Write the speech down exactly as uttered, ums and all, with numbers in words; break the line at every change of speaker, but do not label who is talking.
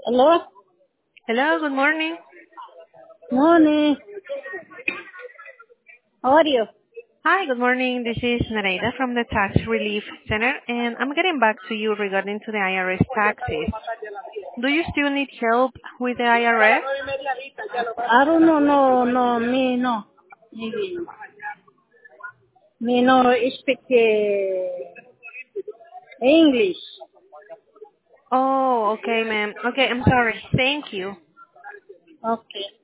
Hello?
Hello, good morning.
Morning. How are you?
Hi, good morning. This is Nereida from the Tax Relief Center, and I'm getting back to you regarding to the I R S taxes. Do you still need help with the I R S?
I don't know, no, no, me no. Maybe no. Me no speak uh, English.
Oh, okay, ma'am. Okay, I'm sorry. Thank you.
Okay.